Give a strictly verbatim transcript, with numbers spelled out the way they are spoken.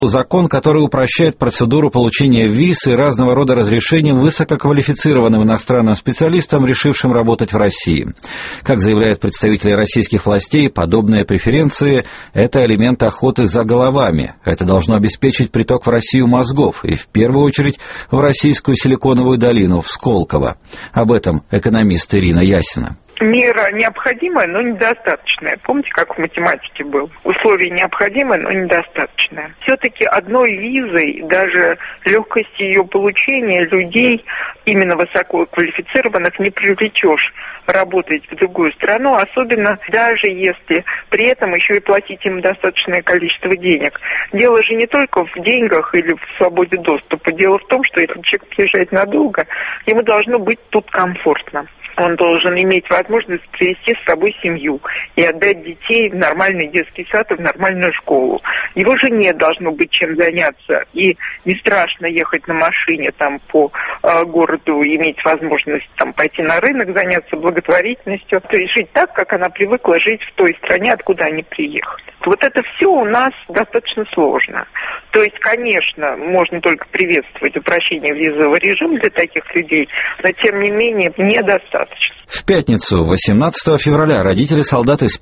Закон, который упрощает процедуру получения виз и разного рода разрешений высококвалифицированным иностранным специалистам, решившим работать в России. Как заявляют представители российских властей, подобные преференции – это элемент охоты за головами. Это должно обеспечить приток в Россию мозгов, и в первую очередь в российскую Силиконовую долину, в Сколково. Об этом экономист Ирина Ясина. Мера необходимая, но недостаточная. Помните, как в математике был? Условие необходимое, но недостаточное. Все-таки одной визой, даже легкости ее получения, людей именно высококвалифицированных не привлечешь работать в другую страну, особенно даже если при этом еще и платить им достаточное количество денег. Дело же не только в деньгах или в свободе доступа. Дело в том, что если человек приезжает надолго, ему должно быть тут комфортно. Он должен иметь возможность привести с собой семью и отдать детей в нормальный детский сад и в нормальную школу. Его жене должно быть чем заняться, и не страшно ехать на машине там по э, городу, иметь возможность там пойти на рынок, заняться благотворительностью, то есть жить так, как она привыкла жить в той стране, откуда они приехали. Вот это все у нас достаточно сложно. То есть, конечно, можно только приветствовать упрощение визового режима для таких людей, но тем не менее недостаточно. В пятницу, восемнадцатого февраля, родители солдат из